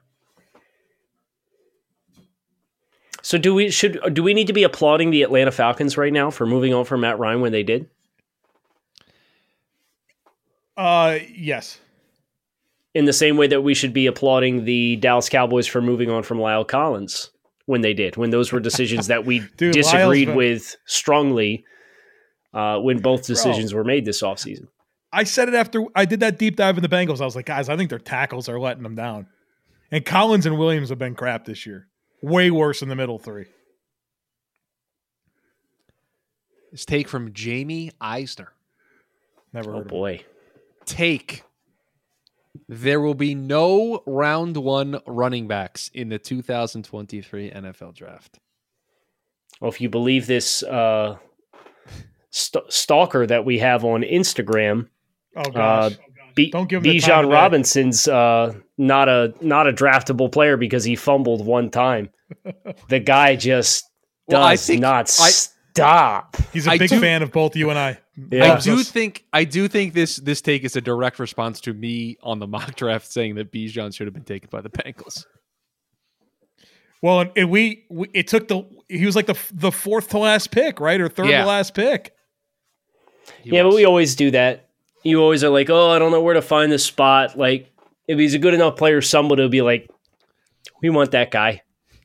F: So do we should do we need to be applauding the Atlanta Falcons right now for moving on from Matt Ryan when they did?
E: Uh, yes.
F: In the same way that we should be applauding the Dallas Cowboys for moving on from Lyle Collins when they did, when those were decisions that we
E: Dude,
F: disagreed
E: Lyle's been-
F: with strongly uh, when both decisions were made this offseason.
E: I said it after I did that deep dive in the Bengals. I was like, guys, I think their tackles are letting them down. And Collins and Williams have been crap this year. Way worse in the middle three.
G: This take from Jamie Eisner.
E: Never
F: Oh,
E: heard of
F: boy.
G: Take. There will be no round one running backs in the two thousand twenty-three N F L draft.
F: Well, if you believe this uh, st- stalker that we have on Instagram,
E: Oh, gosh.
F: Uh, B-
E: Don't give him the time
F: Bijan
E: of day.
F: Robinson's uh, not a not a draftable player because he fumbled one time. The guy just does
G: Well, I think
F: not
G: I-
F: stop.
E: He's a
G: I
E: big
G: do-
E: fan of both you and I.
F: Yeah.
G: I do think I do think this this take is a direct response to me on the mock draft saying that Bijan should have been taken by the Bengals.
E: Well, and, and we, we it took the he was like the the fourth to last pick, right, or third
G: Yeah.
E: to last pick.
G: He
F: Yeah,
G: was.
F: but we always do that. You always are like, oh, I don't know where to find this spot. Like, if he's a good enough player, somebody will be like, we want that guy.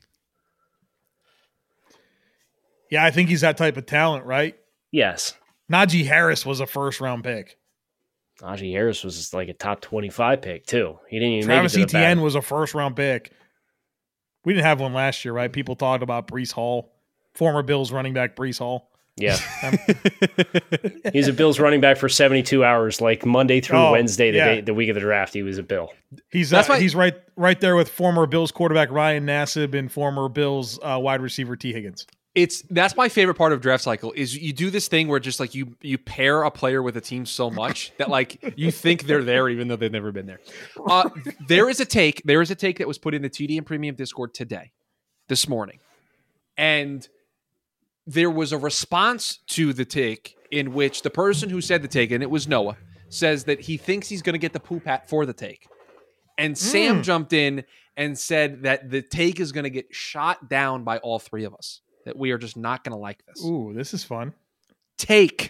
E: Yeah, I think he's that type of talent, right?
F: Yes.
E: Najee Harris was a first round pick.
F: Najee Harris was like a top twenty-five pick, too. He didn't even
E: Travis
F: make it to the
E: Etienne
F: back.
E: was a first round pick. We didn't have one last year, right? People talked about Brees Hall, former Bills running back Brees Hall.
F: Yeah. He was a Bills running back for seventy-two hours, like Monday through
E: Oh,
F: Wednesday, the,
E: yeah.
F: day, the week of the draft. He was a Bill.
E: He's
G: That's
E: uh,
G: why-
E: he's right right there with former Bills quarterback Ryan Nassib and former Bills uh, wide receiver T Higgins.
G: It's that's my favorite part of draft cycle is you do this thing where just like you you pair a player with a team so much that like you think they're there even though they've never been there. Uh, there is a take. There is a take that was put in the T D and Premium Discord today, this morning, and there was a response to the take in which the person who said the take, and it was Noah, says that he thinks he's going to get the poop hat for the take, and Sam jumped in and said that the take is going to get shot down by all three of us. That we are just not going to like this.
E: Ooh, this is fun.
G: Take.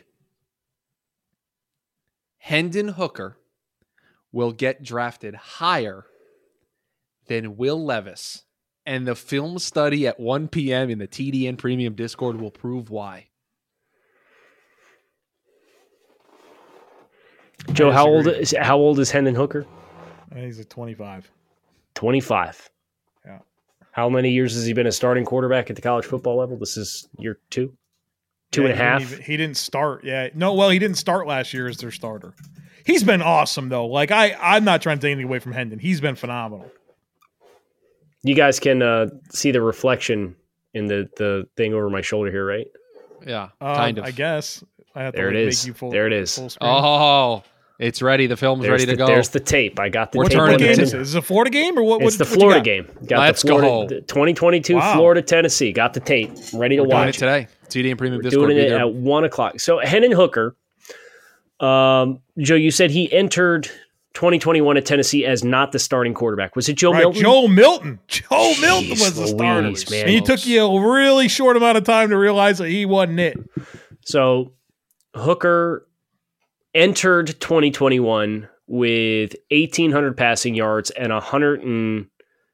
G: Hendon Hooker will get drafted higher than Will Levis. And the film study at one p.m. in the T D N Premium Discord will prove why.
F: Joe, how old
E: disagree.
F: is how old is Hendon Hooker?
E: I think he's a twenty-five.
F: twenty-five.
E: Yeah.
F: How many years has he been a starting quarterback at the college football level? This is year two, two
E: Yeah,
F: and a
E: he didn't
F: half.
E: even- he didn't start. Yeah. No, well, he didn't start last year as their starter. He's been awesome though. Like I, I'm not trying to take anything away from Hendon. He's been phenomenal.
F: You guys can uh, see the reflection in the, the thing over my shoulder here, right?
G: Yeah,
E: Um,
G: kind of.
E: I guess. I have to
F: There it
E: like,
F: is.
E: make you full,
F: There it is.
E: full screen.
G: Oh, it's ready. The film's
F: There's
G: ready
F: the,
G: to go.
F: There's the tape. I got the
G: We're
F: tape.
G: turning
E: What
G: the
E: game
G: t-
E: is it? Is it a Florida game or what?
F: It's
E: what,
F: the
E: what you
F: Florida
E: got?
F: game. Got
G: Let's
F: the
G: go.
F: Florida, the twenty twenty-two
E: Wow.
F: Florida Tennessee. Got the tape. Ready to
G: We're doing it
F: watch.
G: today. T D and Premium Discord.
F: Doing
G: Be
F: it
G: there.
F: at one o'clock. So Hendon Hooker, um, Joe, you said he entered twenty twenty-one at Tennessee as not the starting quarterback. Was it Joe
E: Right,
F: Milton?
E: Joe Milton. Joe Milton was the
F: Louise,
E: starter.
F: man.
E: And he took you a really short amount of time to realize that he wasn't it.
F: So Hooker entered twenty twenty-one with eighteen hundred passing yards and one hundred and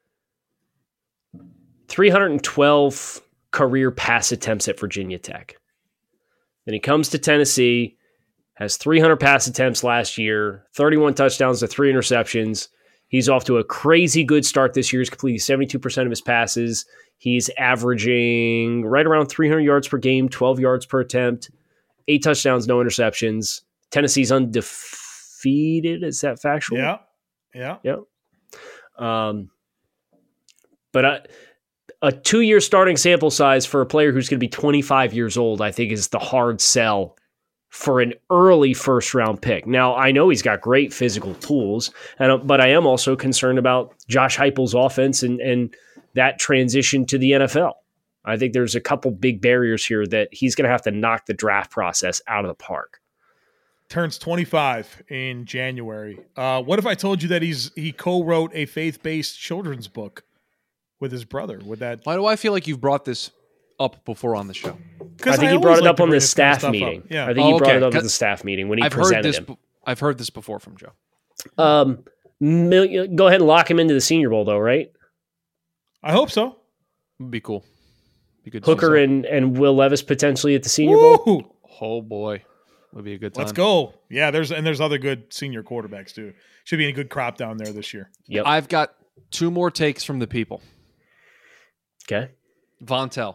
F: three hundred twelve career pass attempts at Virginia Tech. Then he comes to Tennessee, has three hundred pass attempts last year, thirty-one touchdowns to three interceptions. He's off to a crazy good start this year. He's completing seventy-two percent of his passes. He's averaging right around three hundred yards per game, twelve yards per attempt, eight touchdowns, no interceptions. Tennessee's undefeated. Is that factual?
E: Yeah. Yeah.
F: Yep. Um, but I, a two-year starting sample size for a player who's going to be twenty-five years old, I think, is the hard sell for an early first-round pick. Now, I know he's got great physical tools, and but I am also concerned about Josh Heupel's offense and and that transition to the N F L. I think there's a couple big barriers here that he's going to have to knock the draft process out of the park.
E: Turns twenty-five in January. Uh, what if I told you that he's he co-wrote a faith-based children's book with his brother? Would that?
G: Why do I feel like you've brought this up before on the show?
E: Because
F: I think he brought it up on the staff meeting.
E: Yeah.
F: I think
G: Oh,
F: he brought
G: okay.
F: it up at
G: 'Cause
F: the staff meeting when he
G: I've heard
F: presented
G: this.
F: him.
G: be- I've heard this before from Joe.
F: Um, mil- go ahead and lock him into the Senior Bowl, though, right?
E: I hope so.
G: Would be cool. Be good. to see
F: Hooker
G: some-
F: and, and Will Levis potentially at the Senior Bowl.
E: Woo!
G: Oh boy, would be a good time.
E: Let's go. Yeah, there's and there's other good senior quarterbacks too. Should be a good crop down there this year.
F: Yep.
G: I've got two more takes from the people.
F: Okay.
G: Vontel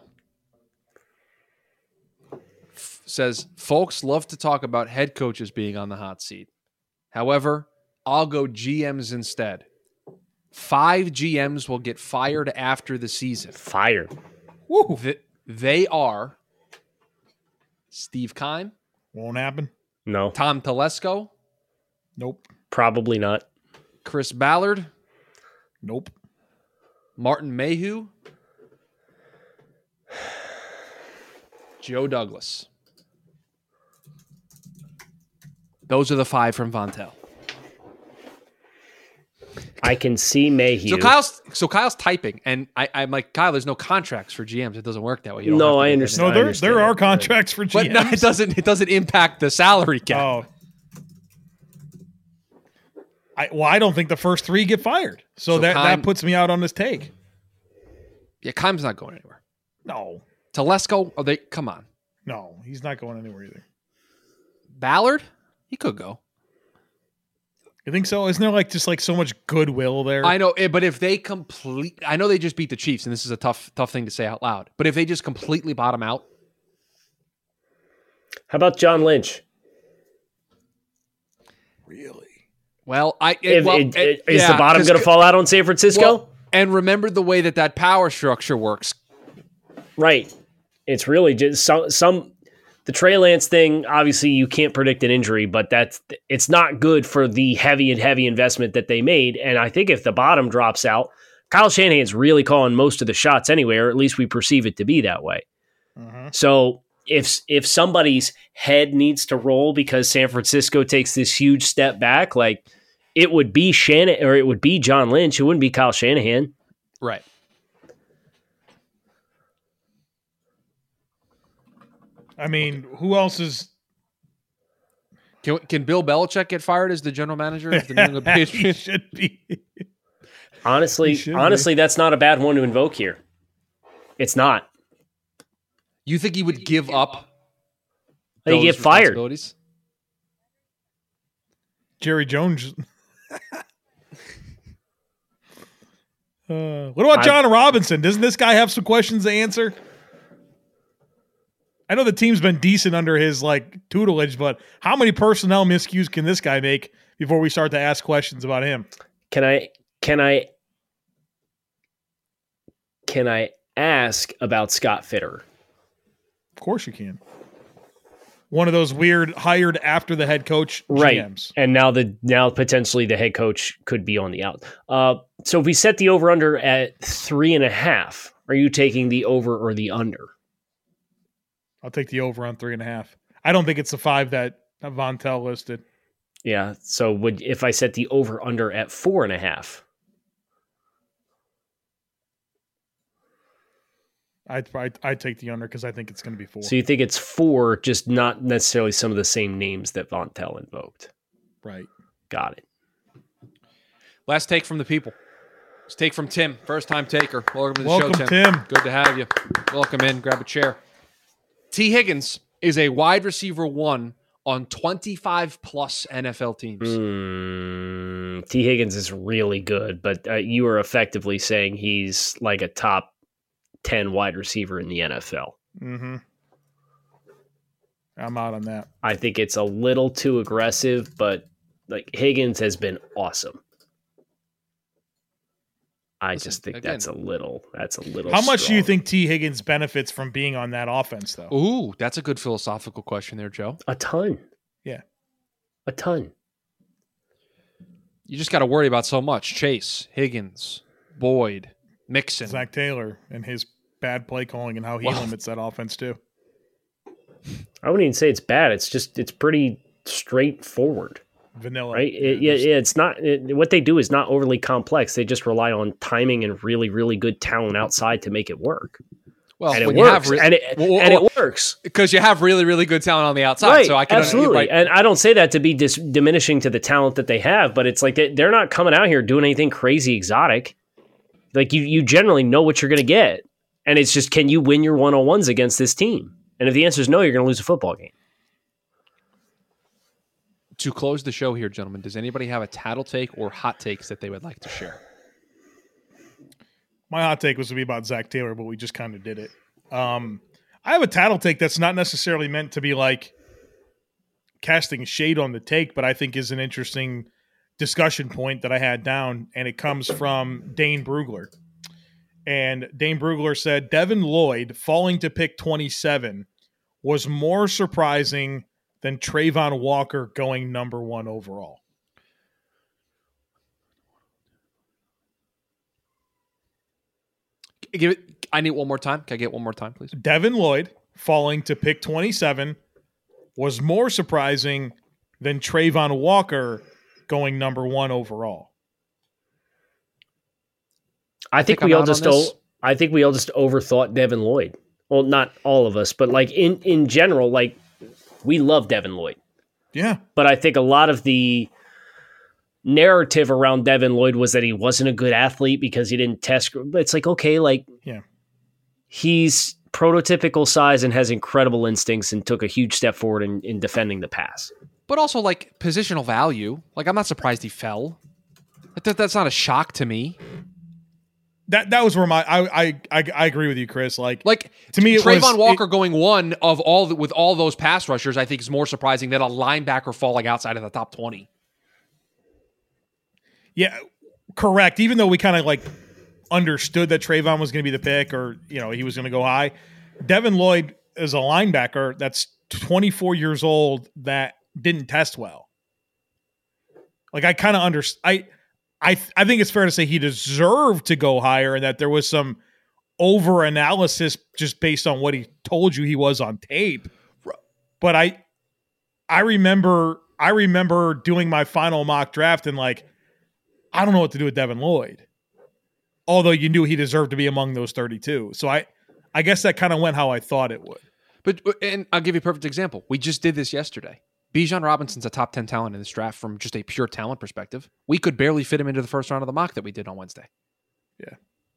G: F- says, folks love to talk about head coaches being on the hot seat. However, I'll go G Ms instead. Five G Ms will get fired after the season.
F: Fire.
E: Woo!
G: Th- they are Steve Keim,
E: Won't happen.
F: No,
G: Tom Telesco,
E: Nope.
F: probably not.
G: Chris Ballard,
E: Nope.
G: Martin Mayhew, Joe Douglas. Those are the five from Vontel.
F: I can see Mayhew.
G: So Kyle's so Kyle's typing, and I, I'm like, Kyle, there's no contracts for G Ms. It doesn't work that way. You don't have
F: No,
G: to
F: I
G: get
F: understand.
E: No,
F: I
E: there
F: understand
E: there are
F: that.
E: contracts for G
G: But
E: Ms.
G: no, it doesn't. It doesn't impact the salary cap.
E: Oh. I, well, I don't think the first three get fired. So,
G: So
E: that,
G: Keim-
E: that puts me out on this take.
G: Yeah, Keim's not going anywhere.
E: No.
G: Telesco, oh, they come on.
E: No, he's not going anywhere either.
G: Ballard, he could go.
E: You think so? Isn't there like just like so much goodwill there?
G: I know, eh, but if they complete, I know they just beat the Chiefs, and this is a tough, tough thing to say out loud. But if they just completely bottom out,
F: How about John Lynch?
E: Really?
G: Well, I it,
F: If,
G: well,
F: it,
G: it-
F: is
G: yeah,
F: the bottom
G: 'cause-
F: going to fall out on San Francisco?
G: well, and remember the way that that power structure works.
F: Right. It's really just some some the Trey Lance thing. Obviously, you can't predict an injury, but that's it's not good for the heavy and heavy investment that they made. And I think if the bottom drops out, Kyle Shanahan's really calling most of the shots anyway, or at least we perceive it to be that way.
E: Mm-hmm.
F: So if if somebody's head needs to roll because San Francisco takes this huge step back, like it would be Shannon or it would be John Lynch. It wouldn't be Kyle Shanahan.
G: Right.
E: I mean, who else is?
G: Can, can Bill Belichick get fired as the general manager of the New England
E: he
G: Patriots?
E: should be.
F: Honestly,
E: He should be.
F: honestly, that's not a bad one to invoke here. It's not.
G: You think he would give up?
F: They
G: those
F: get fired.
G: responsibilities?
E: Jerry Jones. uh, what about John Robinson? Doesn't this guy have some questions to answer? I know the team's been decent under his like tutelage, but how many personnel miscues can this guy make before we start to ask questions about him?
F: Can I can I can I ask about Scott Fitter?
E: Of course you can. One of those weird hired after the head coach
F: Right.
E: G Ms.
F: And now the now potentially the head coach could be on the out. Uh, so if we set the over under at three and a half, are you taking the over or the under?
E: I'll take the over on three and a half. I don't think it's the five that Von Tell listed.
F: Yeah. So would if I set the over under at four and a half?
E: I'd, I'd, I'd take the under because I think it's going to be four.
F: So you think it's four, just not necessarily some of the same names that Von Tell invoked.
E: Right.
F: Got it.
G: Last take from the people. Let's take from Tim, first time taker. Welcome to the
E: Welcome,
G: show, Tim.
E: Tim.
G: Good to have you. Welcome in. Grab a chair. T. Higgins is a wide receiver one on twenty-five plus N F L teams.
F: Mm, T. Higgins is really good, but uh, you are effectively saying he's like a top ten wide receiver in the N F L.
E: Mm-hmm. I'm out on that.
F: I think it's a little too aggressive, but like Higgins has been awesome. I
G: Listen,
F: just think
G: again,
F: that's a little. That's a little.
E: How much do you
F: strong.
E: think T. Higgins benefits from being on that offense, though?
G: Ooh, that's a good philosophical question there, Joe.
F: A ton.
E: Yeah.
F: A ton.
G: You just got to worry about so much. Chase, Higgins, Boyd, Mixon.
E: Zach Taylor and his bad play calling and how he
G: Well-
E: limits that offense, too.
F: I wouldn't even say it's bad. It's just it's pretty straightforward,
E: Vanilla.
F: right? It, yeah, yeah. It's not it, what they do is not overly complex. They just rely on timing and really, really good talent outside to make it work,
G: Well,
F: and it
G: when you
F: works.
G: have re-
F: and it
G: well,
F: and
G: well,
F: it works.
G: because you have really, really good talent on the outside.
F: Right,
G: So I can
F: absolutely.
G: Right.
F: And I don't say that to be dis- diminishing to the talent that they have, but it's like they, they're not coming out here doing anything crazy exotic. Like you, you generally know what you're going to get, and it's just can you win your one on ones against this team? And if the answer is no, you're going to lose a football game.
G: To close the show here, gentlemen, does anybody have a tattle take or hot takes that they would like to share?
E: My hot take was to be about Zach Taylor, but we just kind of did it. Um, I have a tattle take that's not necessarily meant to be like casting shade on the take, but I think is an interesting discussion point that I had down, and it comes from Dane Brugler. And Dane Brugler said, Devin Lloyd falling to pick twenty-seven was more surprising than Trayvon Walker going number one overall.
G: Give it. I need one more time. Can I get one more time, please?
E: Devin Lloyd falling to pick twenty-seven was more surprising than Trayvon Walker going number one overall.
F: I think,
G: think
F: we
G: I'm
F: all
G: out on
F: just
G: this.
F: o- I think we all just overthought Devin Lloyd. Well, not all of us, but like in in general, like we love Devin Lloyd.
E: Yeah.
F: But I think a lot of the narrative around Devin Lloyd was that he wasn't a good athlete because he didn't test. But it's like, okay, like
E: Yeah.
F: he's prototypical size and has incredible instincts and took a huge step forward in, in defending the pass.
G: But also like positional value. Like I'm not surprised he fell. That, that's not a shock to me.
E: that that was where my I I I, I agree with you, Chris. Like
G: like
E: to me, it
G: Trayvon
E: was,
G: Walker
E: it,
G: going one of all the, with all those pass rushers, I think is more surprising than a linebacker falling outside of the top twenty.
E: Yeah, correct. Even though we kind of like understood that Trayvon was going to be the pick, or you know he was going to go high, Devin Lloyd is a linebacker that's twenty-four years old that didn't test well. Like I kind of understand. I. I th- I think it's fair to say he deserved to go higher and that there was some over-analysis just based on what he told you he was on tape. But I I remember I remember doing my final mock draft and like, I don't know what to do with Devin Lloyd. Although you knew he deserved to be among those thirty-two. So I, I guess that kind of went how I thought it would.
G: But and I'll give you a perfect example. We just did this yesterday. Bijan Robinson's a top ten talent in this draft from just a pure talent perspective. We could barely fit him into the first round of the mock that we did on Wednesday.
E: Yeah.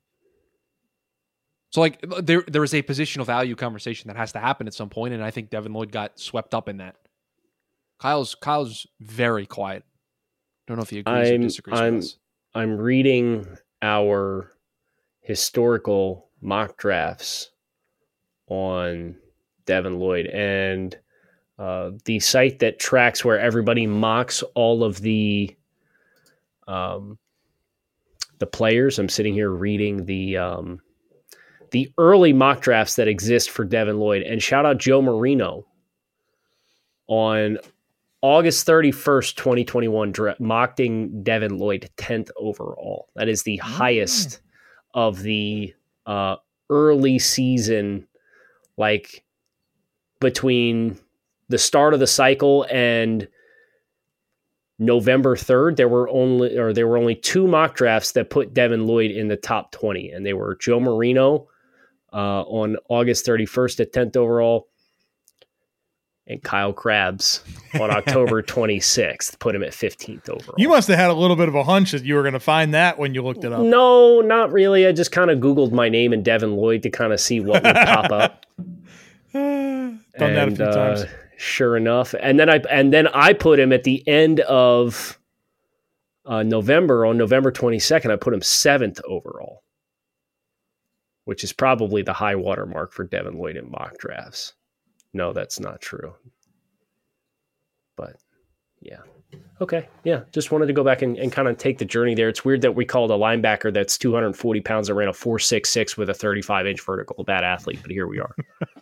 G: So, like, there there is a positional value conversation that has to happen at some point, and I think Devin Lloyd got swept up in that. Kyle's Kyle's very quiet. Don't know if he agrees
F: I'm,
G: or disagrees
F: I'm,
G: with us.
F: I'm reading our historical mock drafts on Devin Lloyd, and Uh, the site that tracks where everybody mocks all of the um, the players. I'm sitting here reading the um, the early mock drafts that exist for Devin Lloyd. And shout out Joe Marino on August thirty-first, twenty twenty-one, dra- mocking Devin Lloyd tenth overall. That is the mm. highest of the uh, early season, like between the start of the cycle and November third, there were only or there were only two mock drafts that put Devin Lloyd in the top twenty, and they were Joe Marino uh, on August thirty-first at tenth overall, and Kyle Krabs on October twenty-sixth put him at fifteenth overall.
E: You must have had a little bit of a hunch that you were going to find that when you looked it up.
F: No, not really. I just kind of Googled my name and Devin Lloyd to kind of see what would pop up.
E: Done
F: and,
E: that a few
F: uh,
E: times.
F: Sure enough, and then I and then I put him at the end of uh, November on November twenty-second. I put him seventh overall, which is probably the high water mark for Devin Lloyd in mock drafts. No, that's not true. But yeah, okay, yeah. Just wanted to go back and, and kind of take the journey there. It's weird that we called a linebacker that's two hundred forty pounds that ran a four six six with a thirty-five inch vertical a bad athlete, but here we are.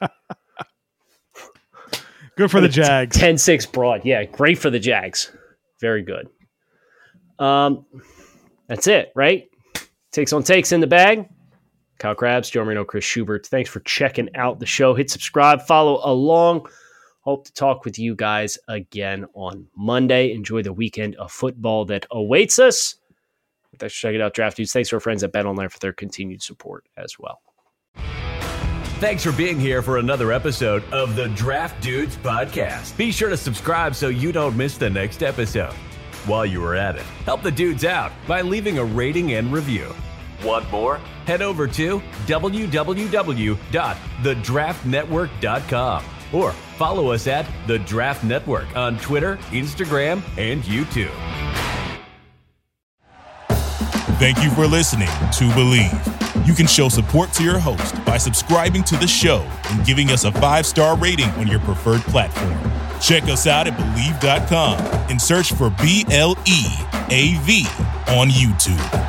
E: Good for the Jags.
F: ten six broad. Yeah, great for the Jags. Very good. Um, that's it, right? Takes on takes in the bag. Kyle Krabs, Joe Marino, Chris Schubert. Thanks for checking out the show. Hit subscribe, follow along. Hope to talk with you guys again on Monday. Enjoy the weekend of football that awaits us. Thanks for checking out Draft Dudes. Thanks to our friends at BetOnline for their continued support as well.
C: Thanks for being here for another episode of the Draft Dudes podcast. Be sure to subscribe so you don't miss the next episode. While you are at it, help the dudes out by leaving a rating and review. Want more? Head over to w w w dot the draft network dot com or follow us at The Draft Network on Twitter, Instagram, and YouTube.
B: Thank you for listening to Believe. You can show support to your host by subscribing to the show and giving us a five-star rating on your preferred platform. Check us out at Believe dot com and search for B L E A V on YouTube.